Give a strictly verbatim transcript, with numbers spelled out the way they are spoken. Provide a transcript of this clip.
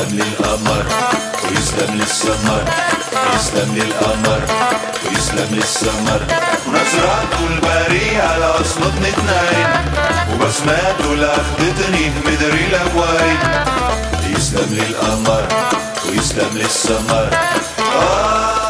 ويسلم للقمر ويسلم للسمر، يسلم للقمر ويسلم للسمر، ونظراته البريئة لأصله اتنين، وبسماته لأخدتني مدري لهواي. يسلم للقمر ويسلم للسمر. آه